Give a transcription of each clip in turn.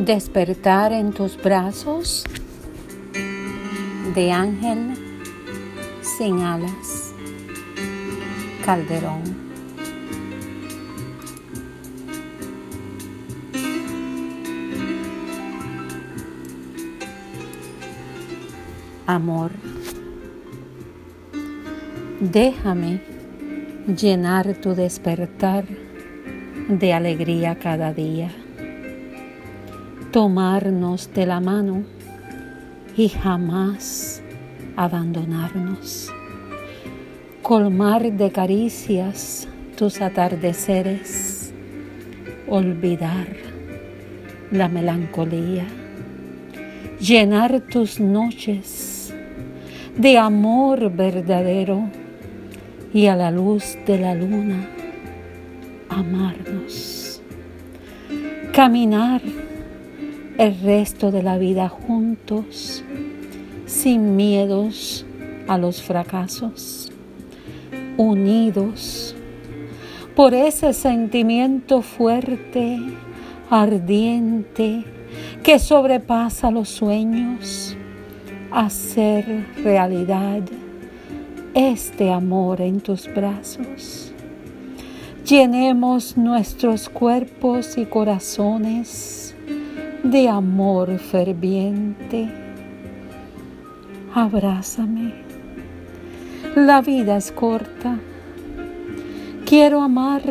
Despertar en tus brazos de ángel sin alas, Calderón. Amor, déjame llenar tu despertar de alegría cada día. Tomarnos de la mano y jamás abandonarnos. Colmar de caricias tus atardeceres. Olvidar la melancolía. Llenar tus noches de amor verdadero y a la luz de la luna amarnos. Caminar el resto de la vida juntos, sin miedos a los fracasos, unidos por ese sentimiento fuerte, ardiente, que sobrepasa los sueños, hacer realidad este amor en tus brazos. Llenemos nuestros cuerpos y corazones de amor ferviente. Abrázame. La vida es corta. Quiero amar.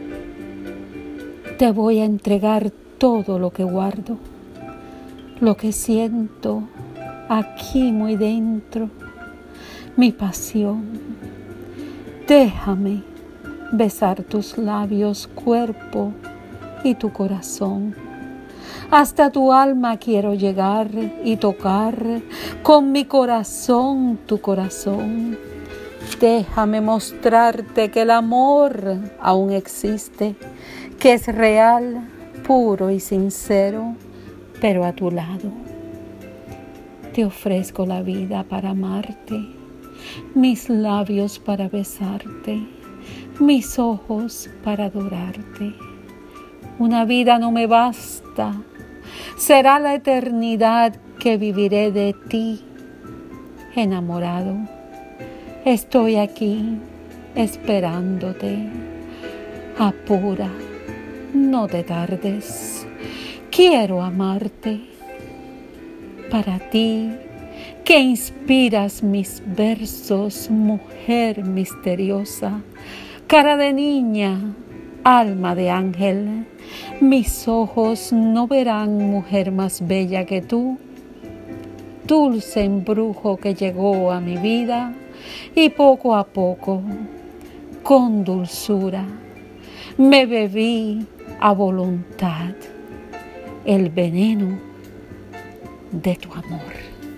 Te voy a entregar todo lo que guardo, lo que siento aquí muy dentro, mi pasión. Déjame besar tus labios, cuerpo y tu corazón. Hasta tu alma quiero llegar y tocar con mi corazón tu corazón. Déjame mostrarte que el amor aún existe, que es real, puro y sincero, pero a tu lado. Te ofrezco la vida para amarte, mis labios para besarte, mis ojos para adorarte. Una vida no me basta, será la eternidad que viviré de ti, enamorado. Estoy aquí esperándote. Apura, no te tardes. Quiero amarte. Para ti, que inspiras mis versos, mujer misteriosa, cara de niña, alma de ángel. Mis ojos no verán mujer más bella que tú, dulce embrujo que llegó a mi vida y poco a poco, con dulzura, me bebí a voluntad el veneno de tu amor.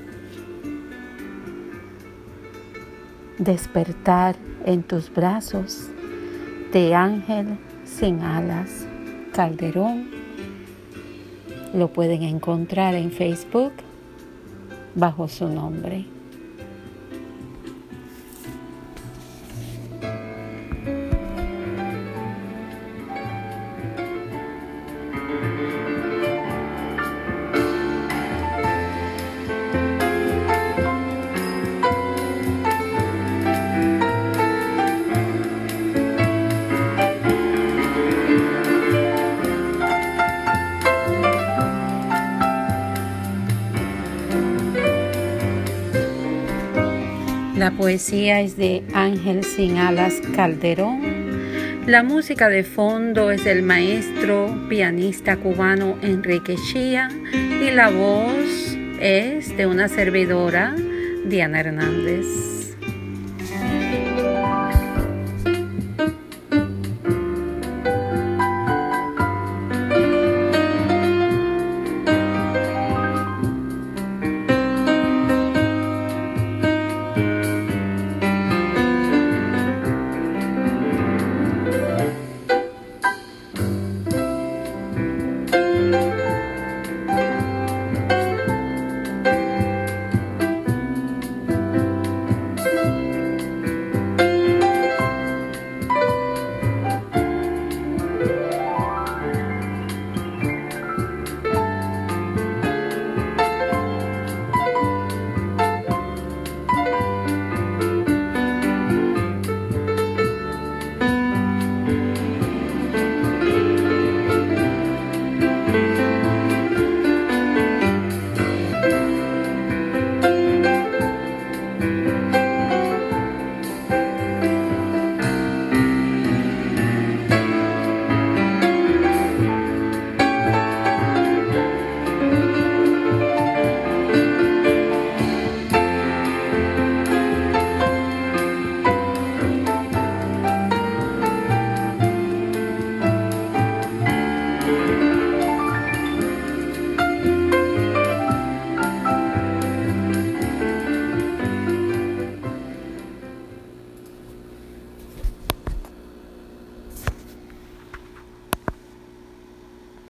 Despertar en tus brazos de ángel sin alas, Calderón. Lo pueden encontrar en Facebook bajo su nombre. La poesía es de Ángel Sin Alas Calderón. La música de fondo es del maestro pianista cubano Enrique Chía y la voz es de una servidora, Diana Hernández.